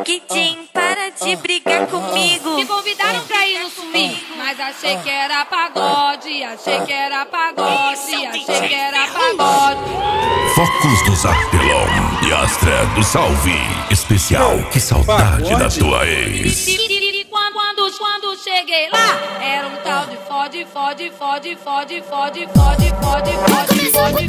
Kidim, para de brigar comigo. Me convidaram pra ir no swing, mas achei que era pagode, achei que era pagode, achei que era pagode. Focos do Zapelão e Astra do Salve. Especial, que saudade da tua ex. Quando cheguei lá, era um tal de fode, fode, fode, fode, fode, fode, fode, fode, fode,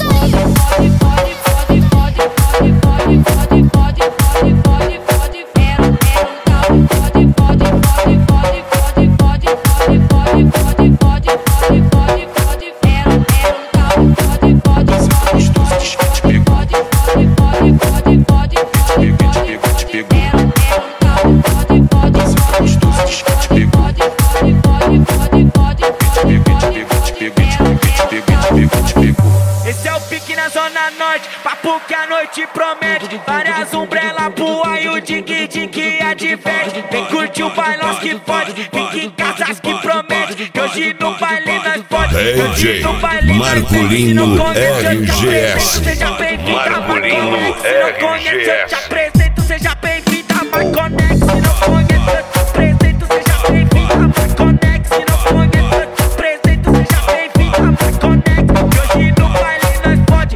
Esse é o pique na zona norte, papo que a noite promete. Várias umbrelas pro aí, o dig-dig adverte. Vem curtir o bailão que pode, fique em casas que promete. Que hoje no baile nós pode. DJ Marcolino RGS. Marcolino RGS. Te apresento, seja bem-vinda, Marconex. Se não conhece, eu te apresento, seja bem-vinda, Marconex. Se não conhece, eu te apresento, seja bem-vinda, Marconex. Que hoje no baile nós pode.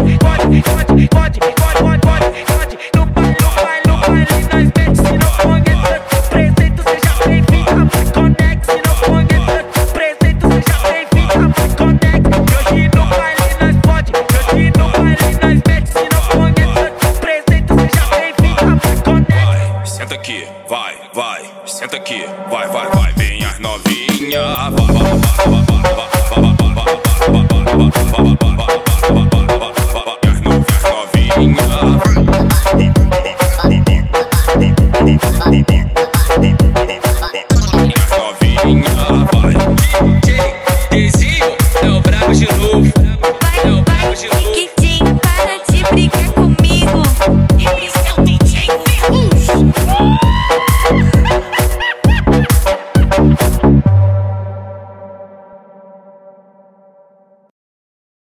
No baile nós mete. Se não conhece, eu te apresento, seja bem-vinda, Marconex. Se não conhece, eu te apresento, seja bem-vinda, Marconex. Que hoje no baile nós pode. Hoje no baile nós mete. Se não conhece, eu te apresento, seja bem-vinda, Marconex. Senta aqui, vai, senta aqui, vai, minhas novinhas, vai.